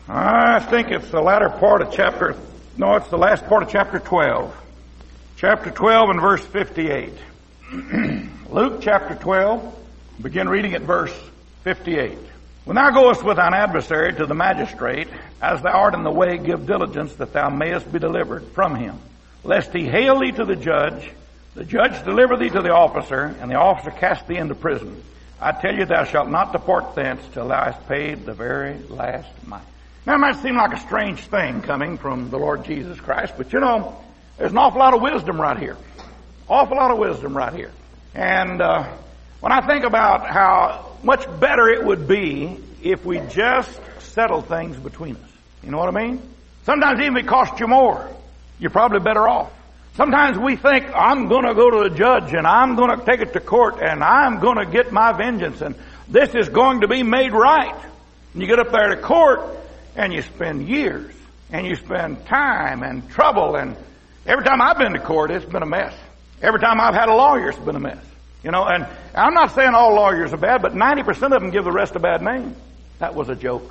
I think it's the latter part of it's the last part of chapter 12. Chapter 12 and verse 58. Luke chapter 12, begin reading at verse 58. When thou goest with thine adversary to the magistrate, as thou art in the way, give diligence that thou mayest be delivered from him. Lest he hale thee to the judge deliver thee to the officer, and the officer cast thee into prison. I tell you, thou shalt not depart thence till thou hast paid the very last mite. Now, it might seem like a strange thing coming from the Lord Jesus Christ, but there's an awful lot of wisdom right here. Awful lot of wisdom right here. And when I think about how much better it would be if we just settled things between us. You know what I mean? Sometimes even if it costs you more, you're probably better off. Sometimes we think, I'm going to go to the judge and I'm going to take it to court and I'm going to get my vengeance and this is going to be made right. And you get up there to court and you spend years and you spend time and trouble, and every time I've been to court, it's been a mess. Every time I've had a lawyer, it's been a mess. And I'm not saying all lawyers are bad, but 90% of them give the rest a bad name. That was a joke.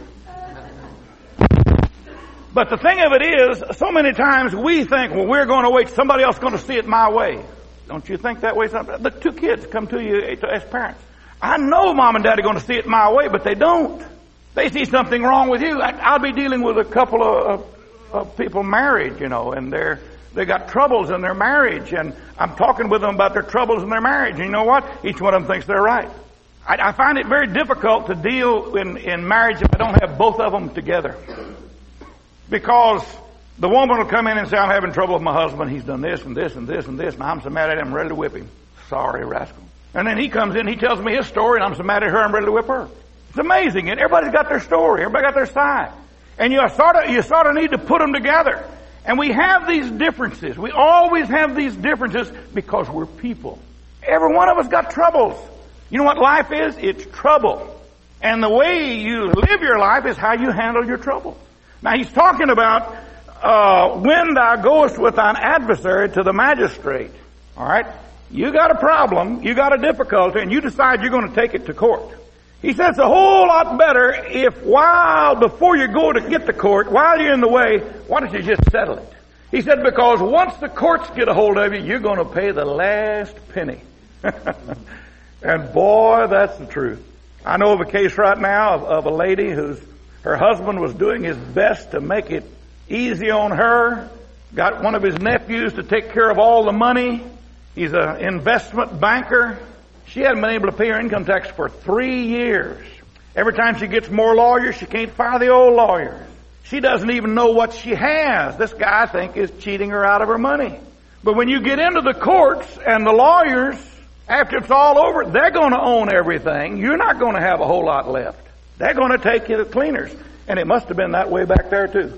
But the thing of it is, so many times we think, well, we're going to wait, somebody else is going to see it my way. Don't you think that way? The two kids come to you as parents. I know mom and dad are going to see it my way, but they don't. They see something wrong with you. I'll be dealing with a couple of people married, and they got troubles in their marriage, and I'm talking with them about their troubles in their marriage. And you know what? Each one of them thinks they're right. I find it very difficult to deal in marriage if I don't have both of them together. Because the woman will come in and say, I'm having trouble with my husband. He's done this and this and this and this, and I'm so mad at him, I'm ready to whip him. Sorry, rascal. And then he comes in, he tells me his story, and I'm so mad at her, I'm ready to whip her. It's amazing. And everybody's got their story. Everybody got their side. And you sort of need to put them together. And we have these differences. We always have these differences because we're people. Every one of us got troubles. You know what life is? It's trouble. And the way you live your life is how you handle your trouble. Now he's talking about when thou goest with thine adversary to the magistrate. All right? You got a problem, you got a difficulty, and you decide you're going to take it to court. He says it's a whole lot better if before you go to get to court, while you're in the way, why don't you just settle it? He said, because once the courts get a hold of you, you're going to pay the last penny. And boy, that's the truth. I know of a case right now of a lady her husband was doing his best to make it easy on her, got one of his nephews to take care of all the money. He's an investment banker. She hadn't been able to pay her income tax for 3 years. Every time she gets more lawyers, she can't fire the old lawyers. She doesn't even know what she has. This guy, I think, is cheating her out of her money. But when you get into the courts and the lawyers, after it's all over, they're going to own everything. You're not going to have a whole lot left. They're going to take you to cleaners. And it must have been that way back there too.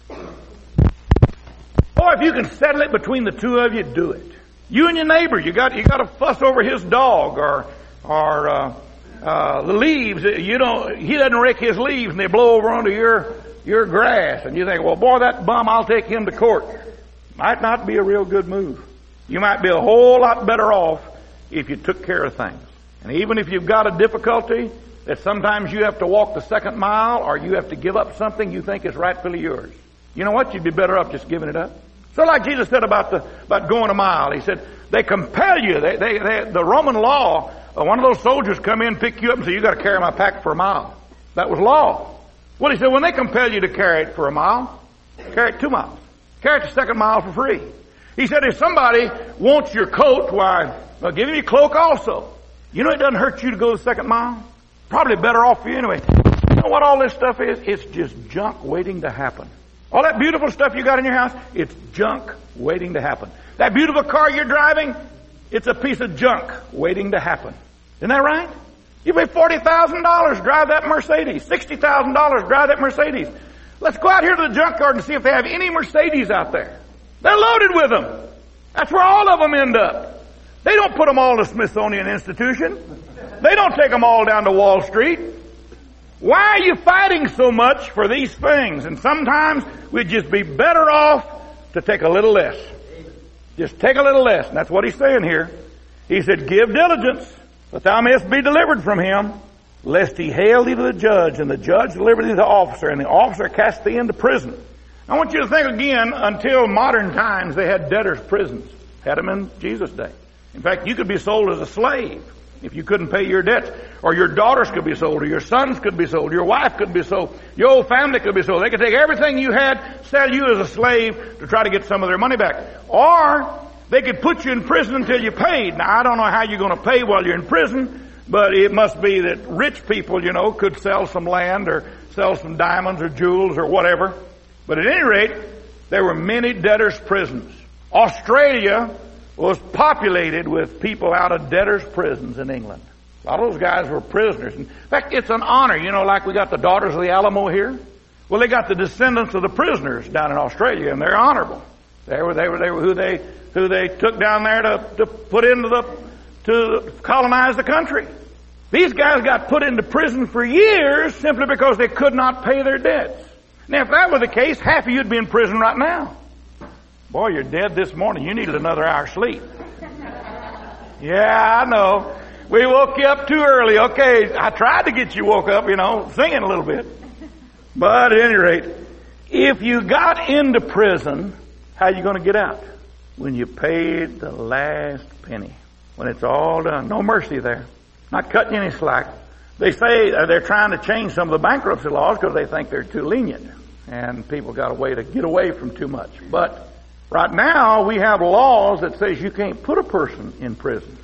Boy, if you can settle it between the two of you, do it. You and your neighbor, you got to fuss over his dog or the leaves. He doesn't rake his leaves and they blow over onto your grass. And you think, well, boy, that bum, I'll take him to court. Might not be a real good move. You might be a whole lot better off if you took care of things. And even if you've got a difficulty that sometimes you have to walk the second mile or you have to give up something you think is rightfully yours, you know what? You'd be better off just giving it up. So like Jesus said about going a mile, he said, they compel you. The Roman law, one of those soldiers come in, pick you up and say, you got to carry my pack for a mile. That was law. Well, he said, when they compel you to carry it for a mile, carry it 2 miles. Carry it the second mile for free. He said, if somebody wants your coat, why, they'll give you your cloak also. You know it doesn't hurt you to go the second mile? Probably better off for you anyway. You know what all this stuff is? It's just junk waiting to happen. All that beautiful stuff you got in your house, it's junk waiting to happen. That beautiful car you're driving, it's a piece of junk waiting to happen. Isn't that right? You pay $40,000, drive that Mercedes. $60,000, drive that Mercedes. Let's go out here to the junkyard and see if they have any Mercedes out there. They're loaded with them. That's where all of them end up. They don't put them all in the Smithsonian Institution. They don't take them all down to Wall Street. Why are you fighting so much for these things? And sometimes we'd just be better off to take a little less. Just take a little less. And that's what he's saying here. He said, give diligence, that thou mayest be delivered from him. lest he hail thee to the judge, and the judge deliver thee to the officer, and the officer cast thee into prison. I want you to think again, until modern times they had debtors' prisons. Had them in Jesus' day. In fact, you could be sold as a slave if you couldn't pay your debts. Or your daughters could be sold, or your sons could be sold, your wife could be sold, your whole family could be sold. They could take everything you had, sell you as a slave to try to get some of their money back. Or they could put you in prison until you paid. Now, I don't know how you're going to pay while you're in prison, but it must be that rich people, could sell some land or sell some diamonds or jewels or whatever. But at any rate, there were many debtors' prisons. Australia was populated with people out of debtors' prisons in England. A lot of those guys were prisoners. In fact, it's an honor, like we got the Daughters of the Alamo here. Well, they got the descendants of the prisoners down in Australia, and they're honorable. They were who they took down there to put to colonize the country. These guys got put into prison for years simply because they could not pay their debts. Now, if that were the case, half of you'd be in prison right now. Boy, you're dead this morning. You needed another hour's sleep. Yeah, I know. We woke you up too early. Okay, I tried to get you woke up, singing a little bit. But at any rate, if you got into prison, how are you going to get out? When you paid the last penny. When it's all done. No mercy there. Not cutting any slack. They say they're trying to change some of the bankruptcy laws because they think they're too lenient. And people got a way to get away from too much. But right now, we have laws that says you can't put a person in prison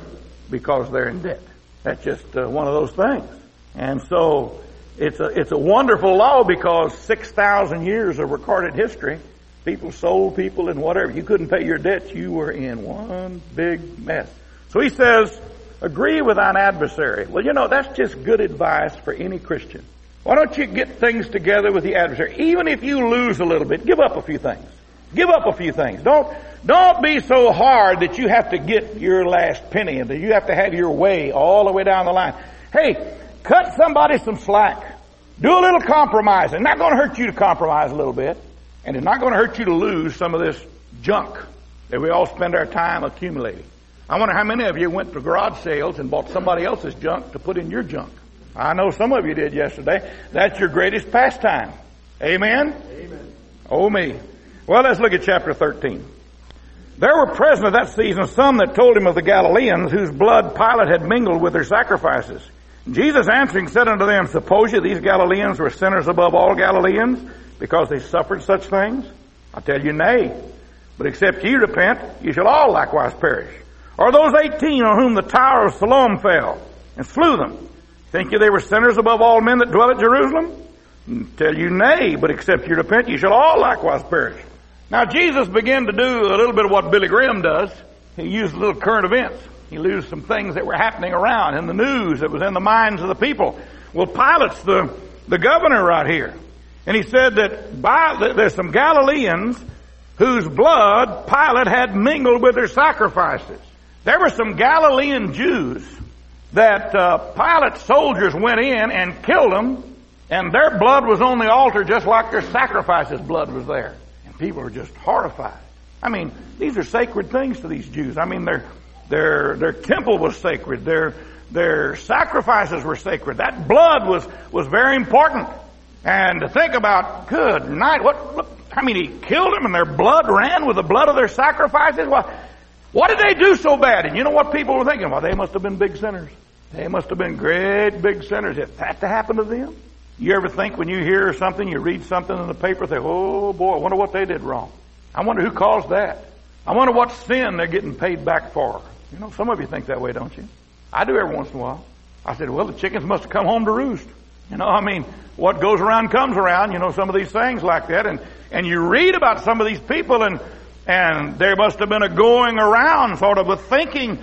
because they're in debt. That's just one of those things. And so it's a wonderful law because 6,000 years of recorded history, people sold people and whatever. You couldn't pay your debts. You were in one big mess. So he says, agree with thine adversary. Well, that's just good advice for any Christian. Why don't you get things together with the adversary? Even if you lose a little bit, give up a few things. Give up a few things. Don't be so hard that you have to get your last penny and that you have to have your way all the way down the line. Hey, cut somebody some slack. Do a little compromise. It's not going to hurt you to compromise a little bit. And it's not going to hurt you to lose some of this junk that we all spend our time accumulating. I wonder how many of you went to garage sales and bought somebody else's junk to put in your junk. I know some of you did yesterday. That's your greatest pastime. Amen? Amen. Oh me. Well, let's look at chapter 13. There were present at that season some that told him of the Galileans, whose blood Pilate had mingled with their sacrifices. Jesus answering said unto them, suppose you these Galileans were sinners above all Galileans, because they suffered such things? I tell you, nay. But except ye repent, ye shall all likewise perish. Or those 18 on whom the tower of Siloam fell, and slew them, think ye they were sinners above all men that dwell at Jerusalem? I tell you, nay. But except ye repent, ye shall all likewise perish. Now, Jesus began to do a little bit of what Billy Graham does. He used little current events. He used some things that were happening around in the news that was in the minds of the people. Well, Pilate's the governor right here. And he said that there's some Galileans whose blood Pilate had mingled with their sacrifices. There were some Galilean Jews that Pilate's soldiers went in and killed them, and their blood was on the altar just like their sacrifices' blood was there. People are just horrified. I mean, these are sacred things to these Jews. I mean, their temple was sacred. Their sacrifices were sacred. That blood was very important. And to think about, good night, he killed them and their blood ran with the blood of their sacrifices? What did they do so bad? And you know what people were thinking? Well, they must have been big sinners. They must have been great big sinners. If that to happen to them? You ever think when you hear something, you read something in the paper, think, oh boy, I wonder what they did wrong. I wonder who caused that. I wonder what sin they're getting paid back for. Some of you think that way, don't you? I do every once in a while. I said, well, the chickens must have come home to roost. What goes around comes around, some of these things like that. And you read about some of these people and there must have been a going around sort of a thinking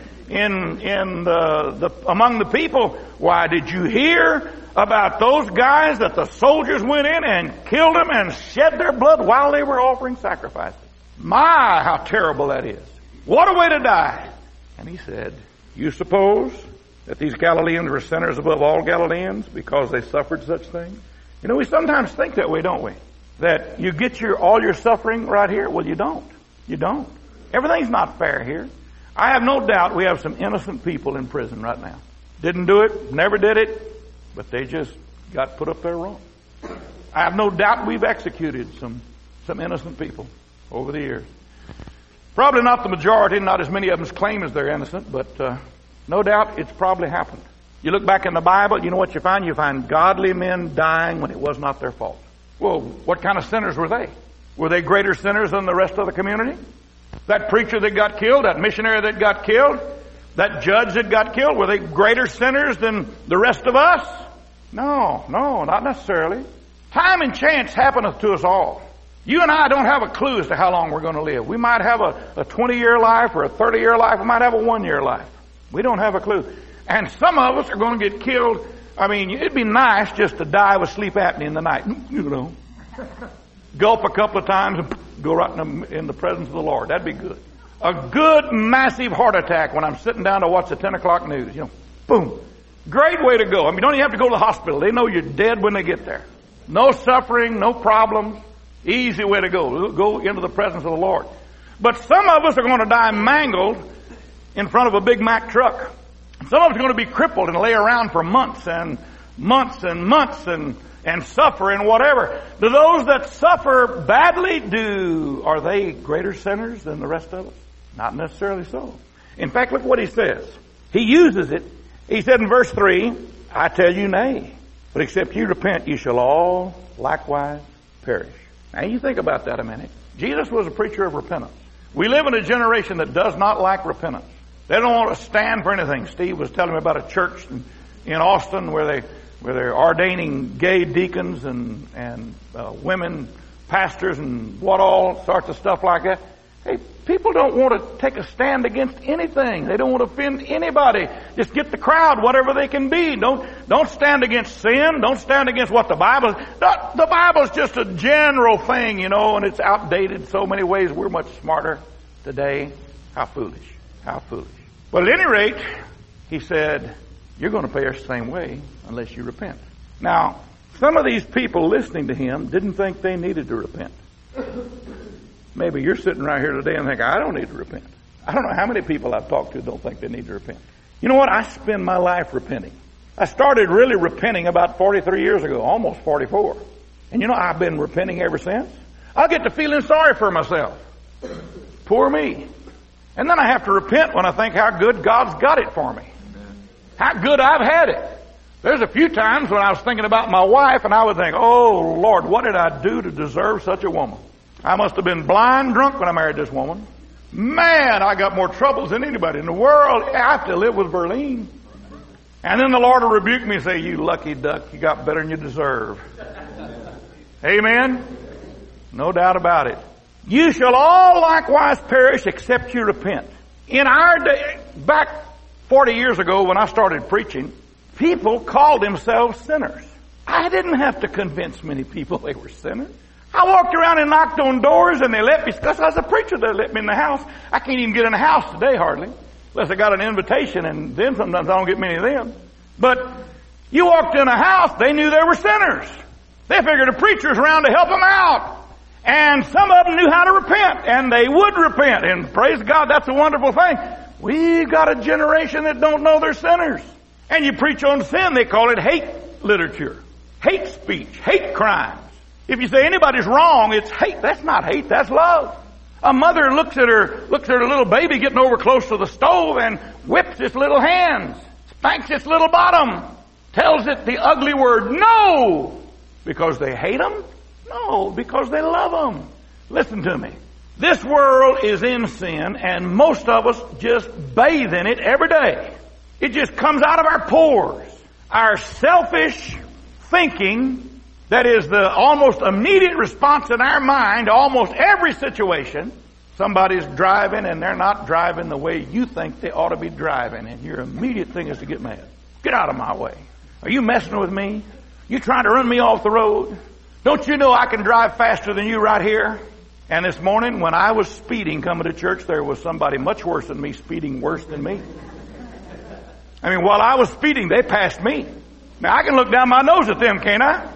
among the people. Why, did you hear about those guys that the soldiers went in and killed them and shed their blood while they were offering sacrifices? My, how terrible that is. What a way to die. And he said, you suppose that these Galileans were sinners above all Galileans because they suffered such things? We sometimes think that way, don't we? That you get all your suffering right here. Well, you don't. You don't. Everything's not fair here. I have no doubt we have some innocent people in prison right now. Didn't do it, never did it, But they just got put up there wrong. I have no doubt we've executed some innocent people over the years. Probably not the majority, not as many of them claim as they're innocent, but no doubt it's probably happened. You look back in the Bible, you know what you find? You find godly men dying when it was not their fault. Well, what kind of sinners were they? Were they greater sinners than the rest of the community? That preacher that got killed, that missionary that got killed, that judge that got killed, were they greater sinners than the rest of us? No, not necessarily. Time and chance happeneth to us all. You and I don't have a clue as to how long we're going to live. We might have a 20-year life or a 30-year life. We might have a 1-year life. We don't have a clue. And some of us are going to get killed. I mean, it'd be nice just to die with sleep apnea in the night. You know. Gulp a couple of times and go right in the presence of the Lord. That'd be good. A good, massive heart attack when I'm sitting down to watch the 10 o'clock news. You know, boom. Great way to go. I mean, you don't even have to go to the hospital. They know you're dead when they get there. No suffering, no problems. Easy way to go. Go into the presence of the Lord. But some of us are going to die mangled in front of a Big Mac truck. Some of us are going to be crippled and lay around for months and months and months and suffer and whatever. Do those that suffer badly, are they greater sinners than the rest of us? Not necessarily so. In fact, look what he says. He uses it. He said in verse 3, I tell you nay, but except you repent, you shall all likewise perish. Now you think about that a minute. Jesus was a preacher of repentance. We live in a generation that does not like repentance. They don't want to stand for anything. Steve was telling me about a church in Austin where they're ordaining gay deacons and women pastors and what all sorts of stuff like that. Hey, people don't want to take a stand against anything. They don't want to offend anybody. Just get the crowd, whatever they can be. Don't stand against sin. Don't stand against what the Bible is. The Bible is just a general thing, you know, and it's outdated in so many ways. We're much smarter today. How foolish. How foolish. But at any rate, he said, you're going to perish the same way unless you repent. Now, some of these people listening to him didn't think they needed to repent. Maybe you're sitting right here today and think, I don't need to repent. I don't know how many people I've talked to don't think they need to repent. You know what? I spend my life repenting. I started really repenting about 43 years ago, almost 44. And you know, I've been repenting ever since. I'll get to feeling sorry for myself. Poor me. And then I have to repent when I think how good God's got it for me. How good I've had it. There's a few times when I was thinking about my wife and I would think, oh Lord, what did I do to deserve such a woman? I must have been blind drunk when I married this woman. Man, I got more troubles than anybody in the world. I have to live with Verlene. And then the Lord will rebuke me and say, you lucky duck, you got better than you deserve. Amen? No doubt about it. You shall all likewise perish except you repent. In our day, back 40 years ago when I started preaching, people called themselves sinners. I didn't have to convince many people they were sinners. I walked around and knocked on doors and they let me, because I was a preacher, they let me in the house. I can't even get in the house today hardly, unless I got an invitation, and then sometimes I don't get many of them. But you walked in a house, they knew they were sinners. They figured a preacher was around to help them out. And some of them knew how to repent, and they would repent. And praise God, that's a wonderful thing. We've got a generation that don't know they're sinners. And you preach on sin, they call it hate literature, hate speech, hate crimes. If you say anybody's wrong, it's hate. That's not hate, that's love. A mother looks at her little baby getting over close to the stove and whips its little hands, spanks its little bottom, tells it the ugly word no, because they hate them? No, because they love them. Listen to me. This world is in sin, and most of us just bathe in it every day. It just comes out of our pores. Our selfish thinking, that is the almost immediate response in our mind to almost every situation. Somebody's driving and they're not driving the way you think they ought to be driving, and your immediate thing is to get mad. Get out of my way. Are you messing with me? You trying to run me off the road? Don't you know I can drive faster than you right here? And this morning when I was speeding coming to church, there was somebody much worse than me speeding worse than me. I mean, while I was speeding, they passed me. Now I can look down my nose at them, can't I?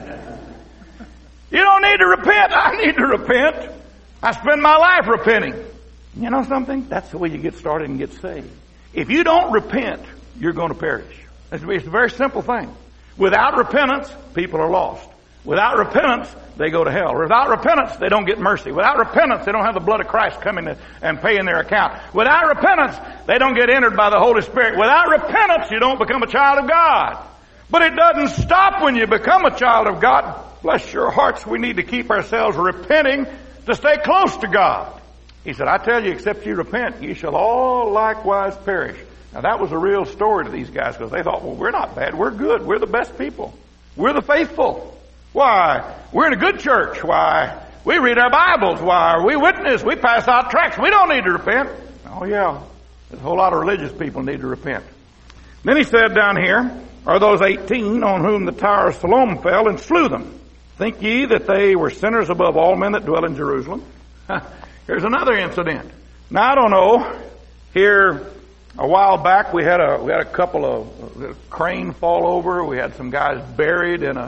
You don't need to repent. I need to repent. I spend my life repenting. You know something? That's the way you get started and get saved. If you don't repent, you're going to perish. It's a very simple thing. Without repentance, people are lost. Without repentance, they go to hell. Without repentance, they don't get mercy. Without repentance, they don't have the blood of Christ coming and paying their account. Without repentance, they don't get entered by the Holy Spirit. Without repentance, you don't become a child of God. But it doesn't stop when you become a child of God. Bless your hearts, we need to keep ourselves repenting to stay close to God. He said, I tell you, except you repent, ye shall all likewise perish. Now that was a real story to these guys, because they thought, well, we're not bad, we're good, we're the best people. We're the faithful. Why, we're in a good church. Why, we read our Bibles. Why, we witness, we pass out tracts. We don't need to repent. Oh yeah, there's a whole lot of religious people need to repent. Then he said down here, are those 18 on whom the Tower of Siloam fell and slew them? Think ye that they were sinners above all men that dwell in Jerusalem? Here's another incident. Now I don't know. Here a while back we had a couple of crane fall over. We had some guys buried in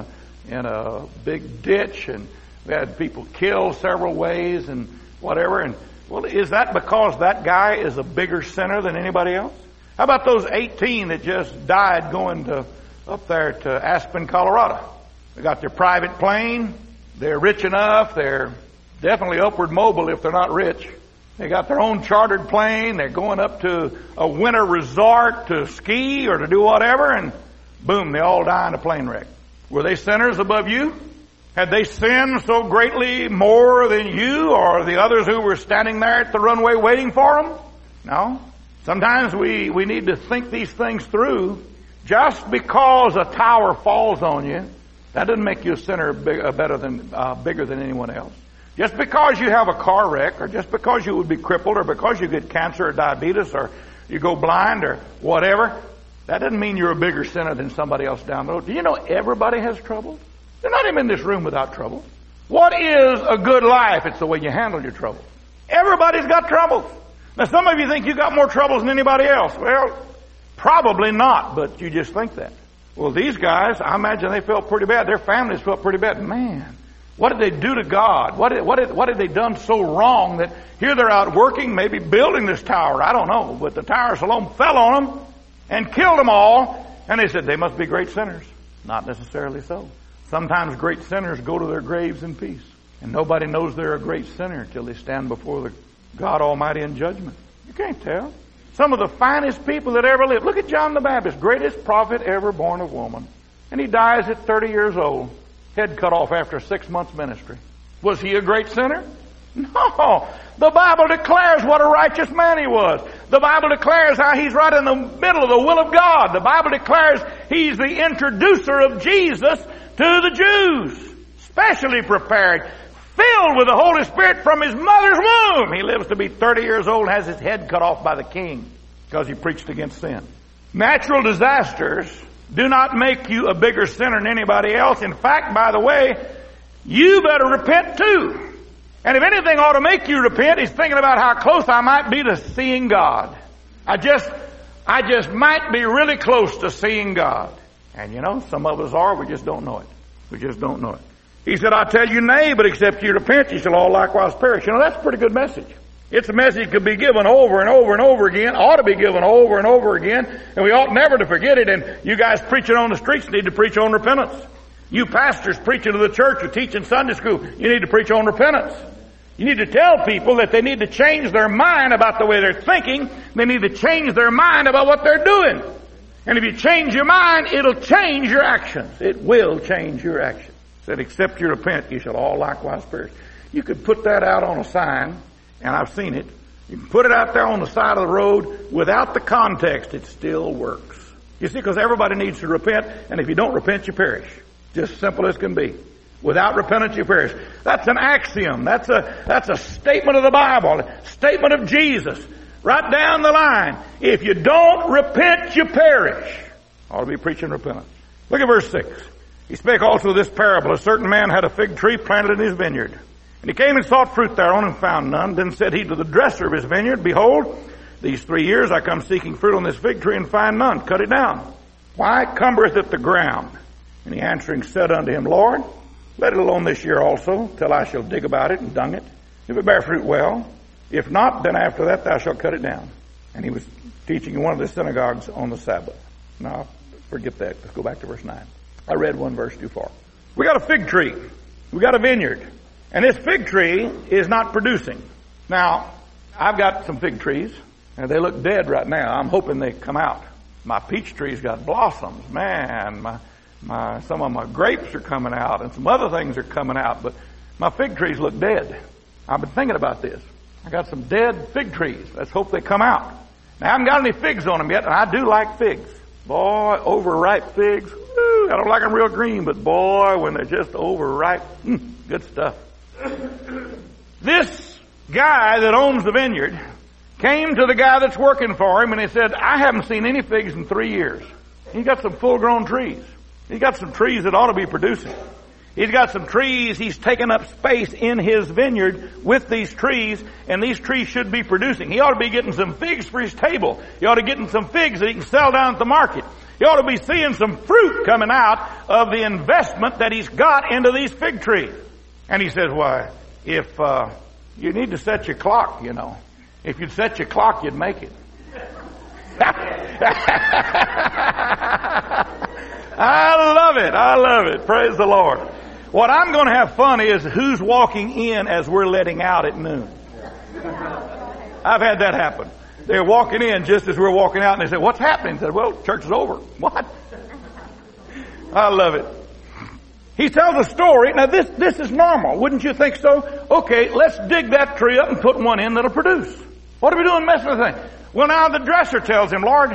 a big ditch, and we had people killed several ways and whatever. And well, is that because that guy is a bigger sinner than anybody else? How about those 18 that just died going up there to Aspen, Colorado? They got their private plane. They're rich enough. They're definitely upward mobile if they're not rich. They got their own chartered plane. They're going up to a winter resort to ski or to do whatever, and boom, they all die in a plane wreck. Were they sinners above you? Had they sinned so greatly more than you or the others who were standing there at the runway waiting for them? No. Sometimes we need to think these things through. Just because a tower falls on you, that doesn't make you a sinner bigger than anyone else. Just because you have a car wreck, or just because you would be crippled, or because you get cancer or diabetes, or you go blind or whatever, that doesn't mean you're a bigger sinner than somebody else down the road. Do you know everybody has trouble? They're not even in this room without trouble. What is a good life? It's the way you handle your trouble. Everybody's got troubles. Now some of you think you got more troubles than anybody else. Well, probably not, but you just think that. Well, these guys, I imagine they felt pretty bad. Their families felt pretty bad. Man, what did they do to God? What had they done so wrong that here they're out working, maybe building this tower? I don't know. But the Tower of Siloam fell on them and killed them all. And they said they must be great sinners. Not necessarily so. Sometimes great sinners go to their graves in peace. And nobody knows they're a great sinner until they stand before the God Almighty in judgment. You can't tell. Some of the finest people that ever lived. Look at John the Baptist, greatest prophet ever born of woman. And he dies at 30 years old. Head cut off after 6 months ministry. Was he a great sinner? No. The Bible declares what a righteous man he was. The Bible declares how he's right in the middle of the will of God. The Bible declares he's the introducer of Jesus to the Jews. Specially prepared, filled with the Holy Spirit from his mother's womb. He lives to be 30 years old and has his head cut off by the king because he preached against sin. Natural disasters do not make you a bigger sinner than anybody else. In fact, by the way, you better repent too. And if anything ought to make you repent, is thinking about how close I might be to seeing God. I just might be really close to seeing God. And you know, some of us are, we just don't know it. We just don't know it. He said, I tell you nay, but except you repent, you shall all likewise perish. You know, that's a pretty good message. It's a message that could be given over and over and over again, ought to be given over and over again, and we ought never to forget it. And you guys preaching on the streets need to preach on repentance. You pastors preaching to the church or teaching Sunday school, you need to preach on repentance. You need to tell people that they need to change their mind about the way they're thinking. They need to change their mind about what they're doing. And if you change your mind, it'll change your actions. It will change your actions. It said, except you repent, you shall all likewise perish. You could put that out on a sign, and I've seen it. You can put it out there on the side of the road without the context. It still works. You see, because everybody needs to repent, and if you don't repent, you perish. Just simple as can be. Without repentance, you perish. That's an axiom. That's a statement of the Bible, a statement of Jesus. Right down the line. If you don't repent, you perish. Ought to be preaching repentance. Look at verse 6. He spake also this parable. A certain man had a fig tree planted in his vineyard. And he came and sought fruit thereon and found none. Then said he to the dresser of his vineyard, Behold, these 3 years I come seeking fruit on this fig tree and find none. Cut it down. Why cumbereth it the ground? And he answering said unto him, Lord, let it alone this year also, till I shall dig about it and dung it. If it bear fruit, well. If not, then after that thou shalt cut it down. And he was teaching in one of the synagogues on the Sabbath. Now, forget that. Let's go back to verse 9. I read one verse too far. We got a fig tree. We got a vineyard. And this fig tree is not producing. Now, I've got some fig trees, and they look dead right now. I'm hoping they come out. My peach tree's got blossoms. Man, some of my grapes are coming out, and some other things are coming out, but my fig trees look dead. I've been thinking about this. I got some dead fig trees. Let's hope they come out. Now, I haven't got any figs on them yet, and I do like figs. Boy, overripe figs. Woo, I don't like them real green, but boy, when they're just overripe, good stuff. This guy that owns the vineyard came to the guy that's working for him, and he said, I haven't seen any figs in 3 years. He's got some full-grown trees. He's got some trees that ought to be producing. He's got some trees. He's taken up space in his vineyard with these trees, and these trees should be producing. He ought to be getting some figs for his table. He ought to be getting some figs that he can sell down at the market. He ought to be seeing some fruit coming out of the investment that he's got into these fig trees. And he says, why, if you need to set your clock, you know. If you'd set your clock, you'd make it. I love it. I love it. Praise the Lord. What I'm going to have fun is who's walking in as we're letting out at noon. I've had that happen. They're walking in just as we're walking out, and they say, what's happening? I said, well, church is over. What? I love it. He tells a story. Now, this is normal. Wouldn't you think so? Okay, let's dig that tree up and put one in that'll produce. What are we doing messing with the thing? Well, now the dresser tells him, Lord,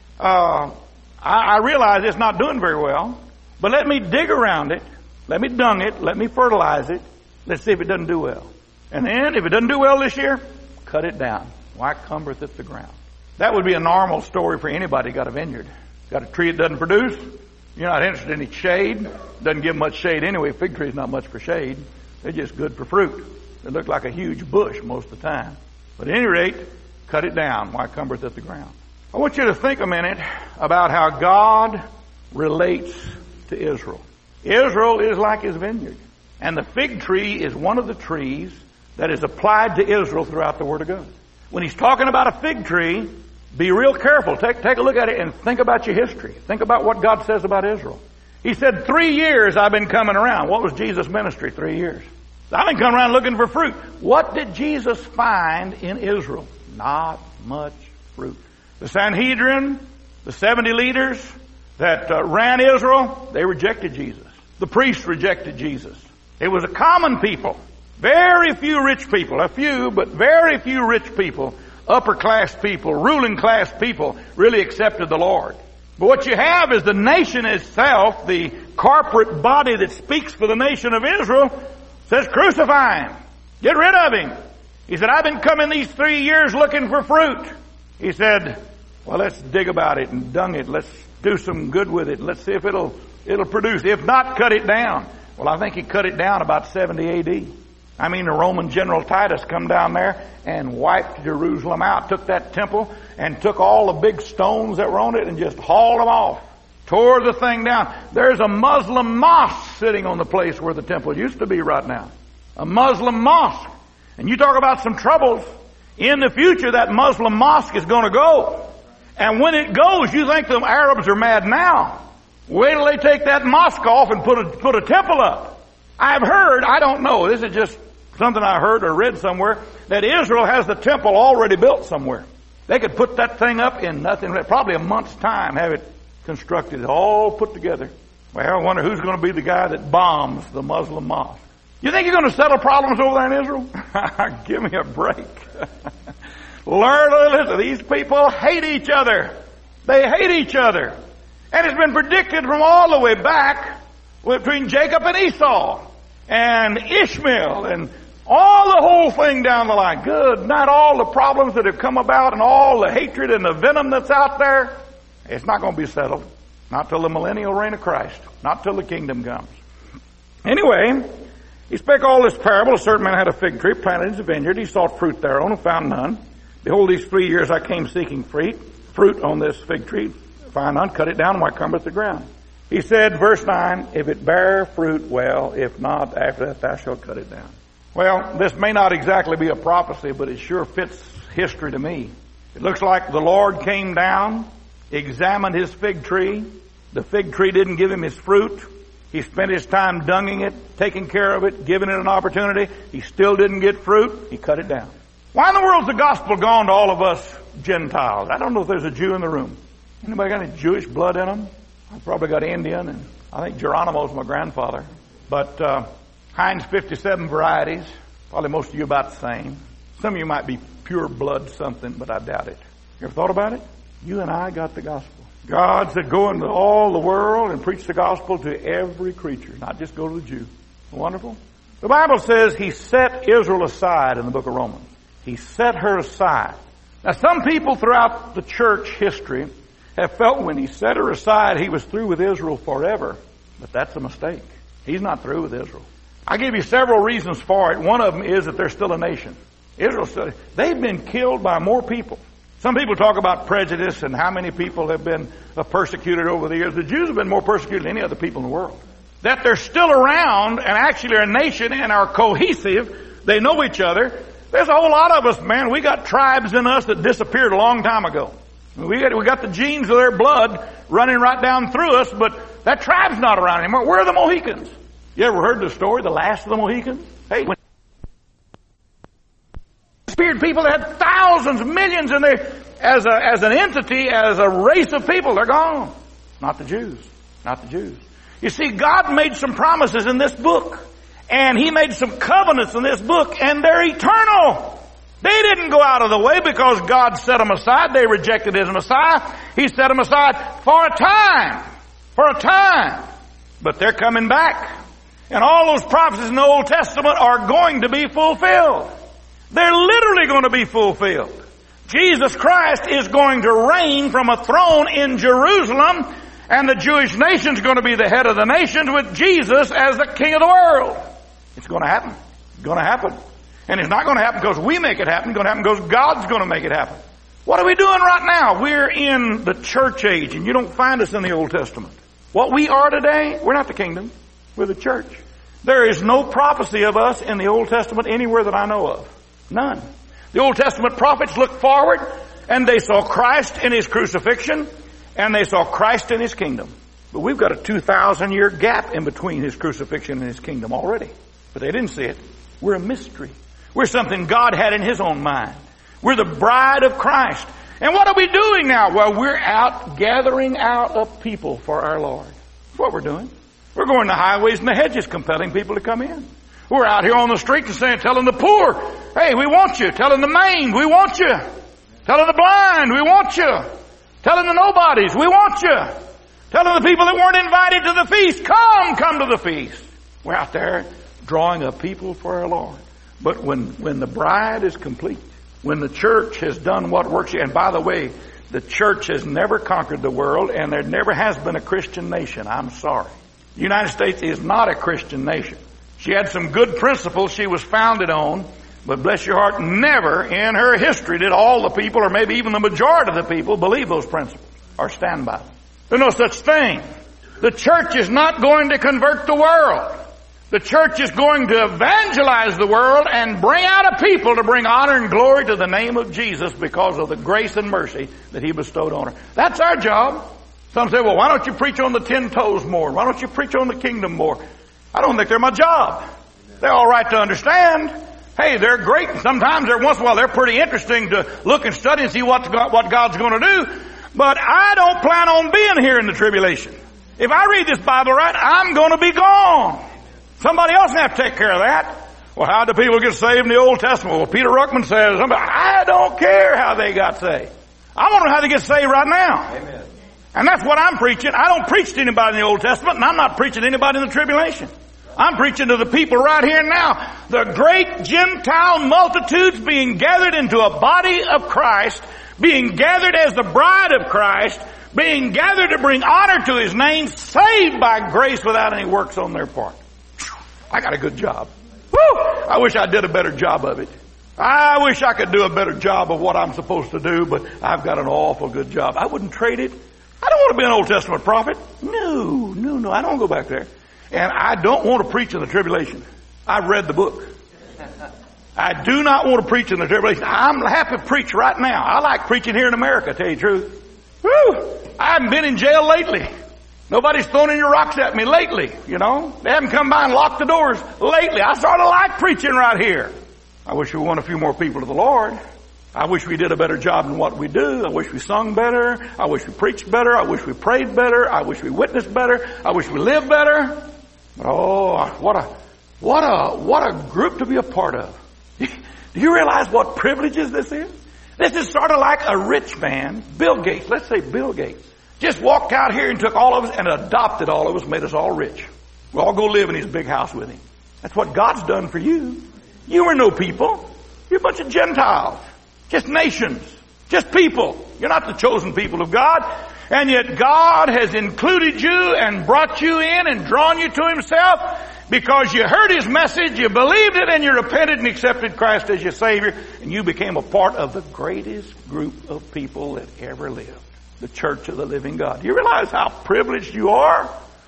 I realize it's not doing very well, but let me dig around it. Let me dung it. Let me fertilize it. Let's see if it doesn't do well. And then, if it doesn't do well this year, cut it down. Why cumbereth it the ground? That would be a normal story for anybody got a vineyard. Got a tree that doesn't produce. You're not interested in any shade. Doesn't give much shade anyway. Fig tree's not much for shade. They're just good for fruit. They look like a huge bush most of the time. But at any rate, cut it down. Why cumbereth it the ground? I want you to think a minute about how God relates to Israel. Israel is like his vineyard. And the fig tree is one of the trees that is applied to Israel throughout the Word of God. When he's talking about a fig tree, be real careful. Take a look at it and think about your history. Think about what God says about Israel. He said, 3 years I've been coming around. What was Jesus' ministry? 3 years. I've been coming around looking for fruit. What did Jesus find in Israel? Not much fruit. The Sanhedrin, the 70 leaders that ran Israel, they rejected Jesus. The priests rejected Jesus. It was a common people. Very few rich people. A few, but very few rich people. Upper class people, ruling class people really accepted the Lord. But what you have is the nation itself, the corporate body that speaks for the nation of Israel, says crucify him. Get rid of him. He said, I've been coming these 3 years looking for fruit. He said, well, let's dig about it and dung it. Let's do some good with it. Let's see if it'll produce. If not, cut it down. Well, I think he cut it down about 70 A.D. I mean, the Roman general Titus come down there and wiped Jerusalem out, took that temple and took all the big stones that were on it and just hauled them off, tore the thing down. There's a Muslim mosque sitting on the place where the temple used to be right now. A Muslim mosque. And you talk about some troubles. In the future, that Muslim mosque is going to go. And when it goes, you think the Arabs are mad now. Wait till they take that mosque off and put a temple up. I've heard, I don't know, this is just something I heard or read somewhere, that Israel has the temple already built somewhere. They could put that thing up in nothing, probably a month's time, have it constructed, all put together. Well, I wonder who's going to be the guy that bombs the Muslim mosque. You think you're going to settle problems over there in Israel? Give me a break. Learn to listen. These people hate each other. They hate each other. And it's been predicted from all the way back between Jacob and Esau and Ishmael and all the whole thing down the line. Good. Not all the problems that have come about and all the hatred and the venom that's out there. It's not going to be settled. Not till the millennial reign of Christ. Not till the kingdom comes. Anyway, he spake all this parable. A certain man had a fig tree planted in his vineyard. He sought fruit thereon and found none. Behold, these 3 years I came seeking fruit on this fig tree. Find none, cut it down, and why cumbereth the ground? He said, verse 9, if it bear fruit, well, if not, after that thou shalt cut it down. Well, this may not exactly be a prophecy, but it sure fits history to me. It looks like the Lord came down, examined his fig tree, The fig tree didn't give him his fruit. He spent his time dunging it, taking care of it, giving it an opportunity. He still didn't get fruit. He cut it down. Why in the world's the gospel gone to all of us Gentiles? I don't know if there's a Jew in the room. Anybody got any Jewish blood in them? I've probably got Indian, and I think Geronimo's my grandfather. But Heinz 57 varieties. Probably most of you about the same. Some of you might be pure blood something, but I doubt it. You ever thought about it? You and I got the gospel. God said, go into all the world and preach the gospel to every creature, not just go to the Jew. Wonderful. The Bible says he set Israel aside in the book of Romans. He set her aside. Now, some people throughout the church history have felt when he set her aside, he was through with Israel forever. But that's a mistake. He's not through with Israel. I'll give you several reasons for it. One of them is that they're still a nation. Israel still, they've been killed by more people. Some people talk about prejudice and how many people have been persecuted over the years. The Jews have been more persecuted than any other people in the world. That they're still around and actually are a nation and are cohesive. They know each other. There's a whole lot of us, man. We got tribes in us that disappeared a long time ago. We got the genes of their blood running right down through us, but that tribe's not around anymore. Where are the Mohicans? You ever heard the story, the last of the Mohicans? Hey, when disappeared people that had thousands, millions, and they, as an entity, as a race of people, they're gone. Not the Jews. Not the Jews. You see, God made some promises in this book, and He made some covenants in this book, and they're eternal. They didn't go out of the way because God set them aside. They rejected His Messiah. He set them aside for a time. For a time. But they're coming back. And all those prophecies in the Old Testament are going to be fulfilled. They're literally going to be fulfilled. Jesus Christ is going to reign from a throne in Jerusalem, and the Jewish nation's going to be the head of the nations with Jesus as the King of the world. It's going to happen. It's going to happen. And it's not going to happen because we make it happen. It's going to happen because God's going to make it happen. What are we doing right now? We're in the church age, and you don't find us in the Old Testament. What we are today, we're not the kingdom. We're the church. There is no prophecy of us in the Old Testament anywhere that I know of. None. The Old Testament prophets looked forward, and they saw Christ in His crucifixion, and they saw Christ in His kingdom. But we've got a 2,000-year gap in between His crucifixion and His kingdom already. But they didn't see it. We're a mystery. We're something God had in His own mind. We're the bride of Christ. And what are we doing now? Well, we're out gathering out a people for our Lord. That's what we're doing. We're going to highways and the hedges compelling people to come in. We're out here on the street and saying, telling the poor, hey, we want you. Telling the maimed, we want you. Telling the blind, we want you. Telling the nobodies, we want you. Telling the people that weren't invited to the feast, come to the feast. We're out there drawing a people for our Lord. But when the bride is complete, when the church has done what works, and by the way, the church has never conquered the world, and there never has been a Christian nation. I'm sorry. The United States is not a Christian nation. She had some good principles she was founded on, but bless your heart, never in her history did all the people, or maybe even the majority of the people, believe those principles or stand by them. There's no such thing. The church is not going to convert the world. The church is going to evangelize the world and bring out a people to bring honor and glory to the name of Jesus because of the grace and mercy that He bestowed on her. That's our job. Some say, well, why don't you preach on the 10 toes more? Why don't you preach on the kingdom more? I don't think they're my job. They're all right to understand. Hey, they're great. Sometimes, every once in a while, they're pretty interesting to look and study and see what God's going to do. But I don't plan on being here in the tribulation. If I read this Bible right, I'm going to be gone. Somebody else have to take care of that. Well, how do people get saved in the Old Testament? Well, Peter Ruckman says, I don't care how they got saved. I want to know how they get saved right now. Amen. And that's what I'm preaching. I don't preach to anybody in the Old Testament, and I'm not preaching to anybody in the tribulation. I'm preaching to the people right here and now. The great Gentile multitudes being gathered into a body of Christ, being gathered as the bride of Christ, being gathered to bring honor to His name, saved by grace without any works on their part. I got a good job. Woo! I wish I did a better job of it. I wish I could do a better job of what I'm supposed to do, but I've got an awful good job. I wouldn't trade it. I don't want to be an Old Testament prophet. No. I don't go back there. And I don't want to preach in the tribulation. I've read the book. I do not want to preach in the tribulation. I'm happy to preach right now. I like preaching here in America, to tell you the truth. Woo! I haven't been in jail lately. Nobody's thrown any rocks at me lately, you know. They haven't come by and locked the doors lately. I sort of like preaching right here. I wish we won a few more people to the Lord. I wish we did a better job in what we do. I wish we sung better. I wish we preached better. I wish we prayed better. I wish we witnessed better. I wish we lived better. But oh, what a group to be a part of. Do you realize what privileges this is? This is sort of like a rich man, Bill Gates. Let's say Bill Gates just walked out here and took all of us and adopted all of us, made us all rich. We'll all go live in his big house with him. That's what God's done for you. You were no people. You're a bunch of Gentiles. Just nations. Just people. You're not the chosen people of God. And yet God has included you and brought you in and drawn you to himself because you heard his message, you believed it, and you repented and accepted Christ as your Savior, and you became a part of the greatest group of people that ever lived. The Church of the Living God. Do you realize how privileged you are?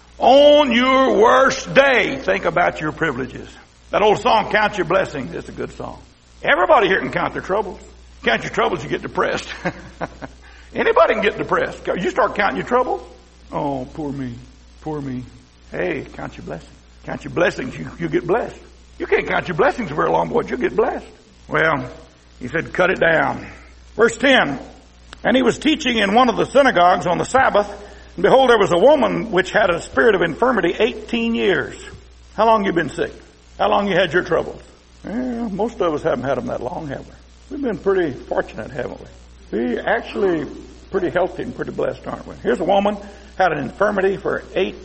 On your worst day, think about your privileges. That old song, Count Your Blessings, it's a good song. Everybody here can count their troubles. Count your troubles, you get depressed. Anybody can get depressed. You start counting your troubles. Oh, poor me. Poor me. Hey, count your blessings. Count your blessings, you get blessed. You can't count your blessings very long, boy. You'll get blessed. Well, he said, cut it down. Verse 10. And he was teaching in one of the synagogues on the Sabbath. And behold, there was a woman which had a spirit of infirmity 18 years. How long you been sick? How long you had your troubles? Well, most of us haven't had them that long, have we? We've been pretty fortunate, haven't we? We're actually pretty healthy and pretty blessed, aren't we? Here's a woman, had an infirmity for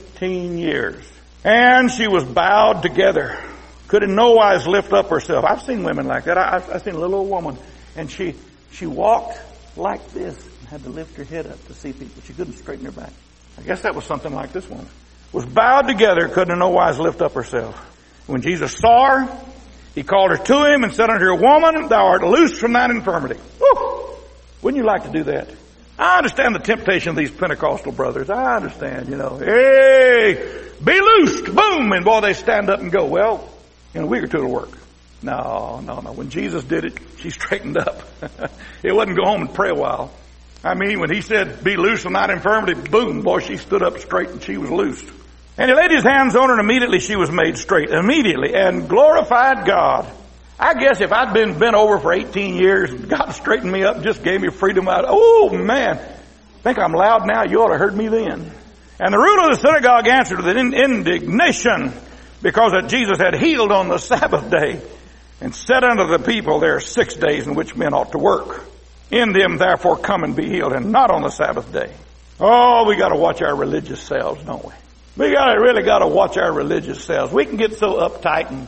18 years. And she was bowed together. Could in no wise lift up herself. I've seen women like that. I've seen a little old woman. And she walked like this and had to lift her head up to see people. She couldn't straighten her back. I guess that was something like this woman. Was bowed together, could in no wise lift up herself. When Jesus saw her, he called her to him and said unto her, Woman, thou art loosed from thine infirmity. Woo! Wouldn't you like to do that? I understand the temptation of these Pentecostal brothers. I understand, you know. Hey, be loosed. Boom. And boy, they stand up and go. Well, in a week or two it'll work. No. When Jesus did it, she straightened up. It wasn't go home and pray a while. I mean, when he said, be loosed from thine infirmity, boom, boy, she stood up straight and she was loosed. And he laid his hands on her and immediately she was made straight. Immediately. And glorified God. I guess if I'd been bent over for 18 years, God straightened me up and just gave me freedom out. Oh, man. Think I'm loud now? You ought to heard me then. And the ruler of the synagogue answered with indignation because that Jesus had healed on the Sabbath day and said unto the people, there are 6 days in which men ought to work. In them, therefore, come and be healed, and not on the Sabbath day. Oh, we got to watch our religious selves, don't we? We really got to watch our religious selves. We can get so uptight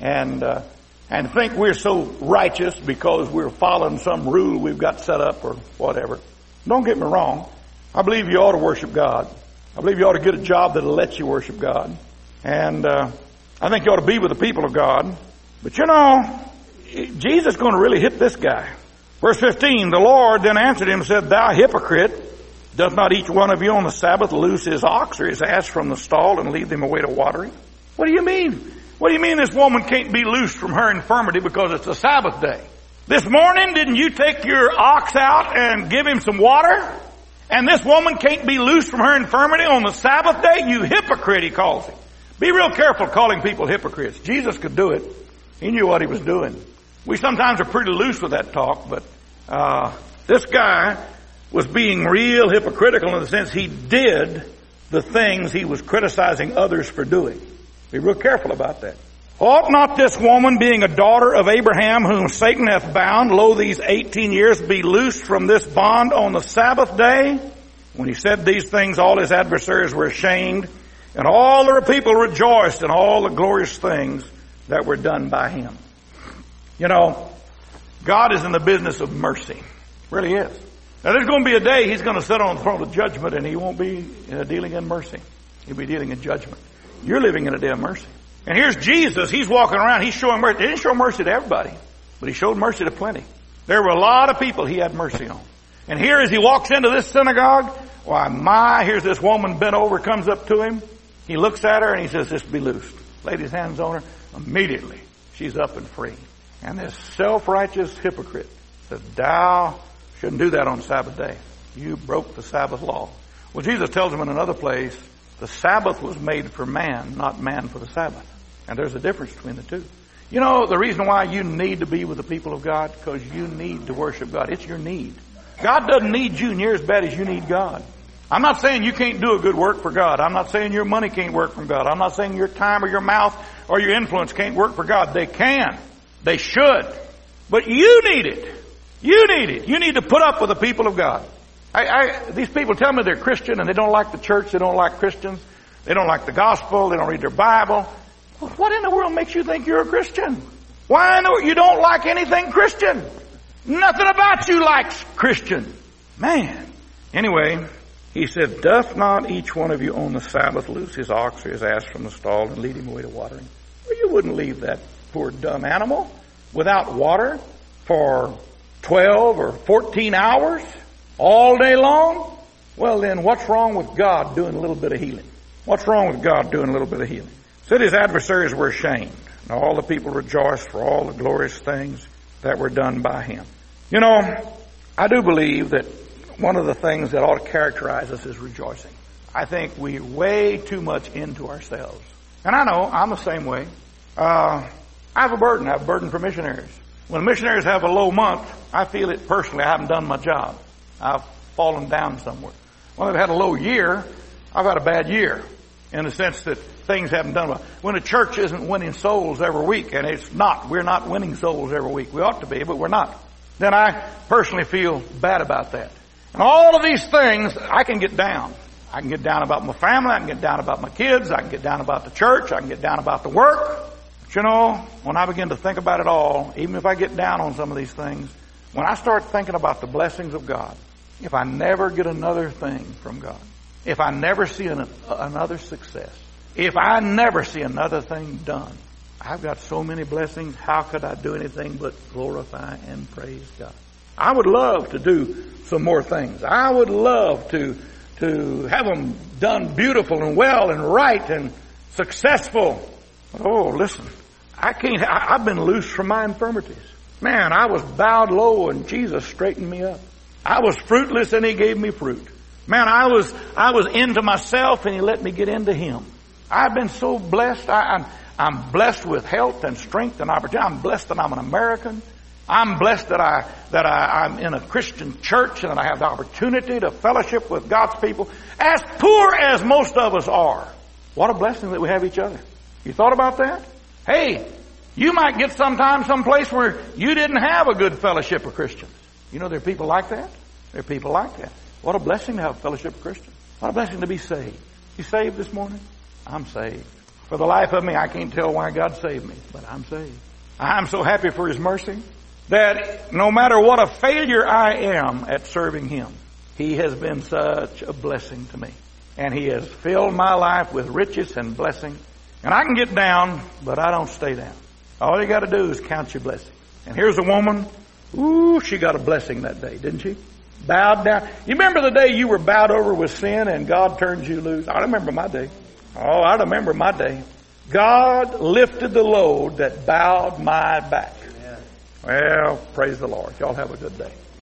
and think we're so righteous because we're following some rule we've got set up or whatever. Don't get me wrong. I believe you ought to worship God. I believe you ought to get a job that'll let you worship God. And I think you ought to be with the people of God. But you know, Jesus is going to really hit this guy. Verse 15, the Lord then answered him and said, Thou hypocrite, doth not each one of you on the Sabbath loose his ox or his ass from the stall and lead them away to watering? What do you mean? What do you mean this woman can't be loosed from her infirmity because it's a Sabbath day? This morning, didn't you take your ox out and give him some water? And this woman can't be loosed from her infirmity on the Sabbath day? You hypocrite, he calls him. Be real careful calling people hypocrites. Jesus could do it. He knew what he was doing. We sometimes are pretty loose with that talk, but this guy was being real hypocritical in the sense he did the things he was criticizing others for doing. Be real careful about that. Ought not this woman, being a daughter of Abraham, whom Satan hath bound, lo, these 18 years, be loosed from this bond on the Sabbath day? When he said these things, all his adversaries were ashamed, and all the people rejoiced in all the glorious things that were done by him. You know, God is in the business of mercy. Really is. Now there's going to be a day he's going to sit on the throne of judgment and he won't be dealing in mercy. He'll be dealing in judgment. You're living in a day of mercy. And here's Jesus. He's walking around. He's showing mercy. He didn't show mercy to everybody, but he showed mercy to plenty. There were a lot of people he had mercy on. And here as he walks into this synagogue, why, here's this woman bent over, comes up to him. He looks at her and he says, just be loosed. Laid his hands on her. Immediately, she's up and free. And this self-righteous hypocrite says, thou shouldn't do that on the Sabbath day. You broke the Sabbath law. Well, Jesus tells him in another place, The Sabbath was made for man, not man for the Sabbath. And there's a difference between the two. You know, the reason why you need to be with the people of God, because you need to worship God. It's your need. God doesn't need you near as bad as you need God. I'm not saying you can't do a good work for God. I'm not saying your money can't work for God. I'm not saying your time or your mouth or your influence can't work for God. They can. They should. But you need it. You need it. You need to put up with the people of God. These people tell me they're Christian and they don't like the church. They don't like Christians. They don't like the gospel. They don't read their Bible. Well, what in the world makes you think you're a Christian? Why in the world you don't like anything Christian? Nothing about you likes Christian. Man. Anyway, he said, doth not each one of you on the Sabbath loose his ox or his ass from the stall and lead him away to watering? Well, you wouldn't leave that poor dumb animal without water for 12 or 14 hours all day long? Well, then what's wrong with God doing a little bit of healing? What's wrong with God doing a little bit of healing? Said his adversaries were ashamed, and all the people rejoiced for all the glorious things that were done by him. You know, I do believe that one of the things that ought to characterize us is rejoicing. I think we're way too much into ourselves. And I know, I'm the same way. I have a burden. I have a burden for missionaries. When missionaries have a low month, I feel it personally. I haven't done my job. I've fallen down somewhere. When they've had a low year, I've had a bad year. In the sense that things haven't done well. When a church isn't winning souls every week, and we're not winning souls every week. We ought to be, but we're not. Then I personally feel bad about that. And all of these things, I can get down. I can get down about my family. I can get down about my kids. I can get down about the church. I can get down about the work. But you know, when I begin to think about it all, even if I get down on some of these things, when I start thinking about the blessings of God, if I never get another thing from God, if I never see another success, if I never see another thing done, I've got so many blessings, how could I do anything but glorify and praise God? I would love to do some more things. I would love to have them done beautiful and well and right and successful. But oh, listen, I've been loose from my infirmities. Man, I was bowed low and Jesus straightened me up. I was fruitless and he gave me fruit. Man, I was into myself and he let me get into him. I've been so blessed. I'm blessed with health and strength and opportunity. I'm blessed that I'm an American. I'm blessed that I'm in a Christian church and that I have the opportunity to fellowship with God's people. As poor as most of us are, what a blessing that we have each other. You thought about that? Hey, you might get someplace where you didn't have a good fellowship of Christians. You know, there are people like that. There are people like that. What a blessing to have a fellowship of Christians. What a blessing to be saved. You saved this morning? I'm saved. For the life of me, I can't tell why God saved me, but I'm saved. I'm so happy for his mercy that no matter what a failure I am at serving him, he has been such a blessing to me. And he has filled my life with riches and blessing. And I can get down, but I don't stay down. All you got to do is count your blessings. And here's a woman, she got a blessing that day, didn't she? Bowed down. You remember the day you were bowed over with sin and God turned you loose? I remember my day. Oh, I remember my day. God lifted the load that bowed my back. Well, praise the Lord. Y'all have a good day.